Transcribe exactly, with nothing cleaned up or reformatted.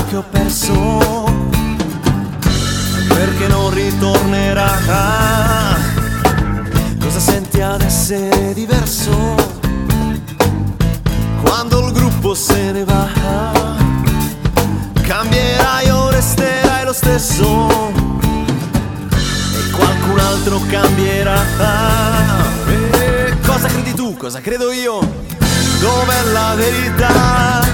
che ho perso, perché non ritornerà. Cosa senti ad essere diverso quando il gruppo se ne va? Cambierai o resterai lo stesso e qualcun altro cambierà. E cosa credi tu? Cosa credo io? Dov'è la verità?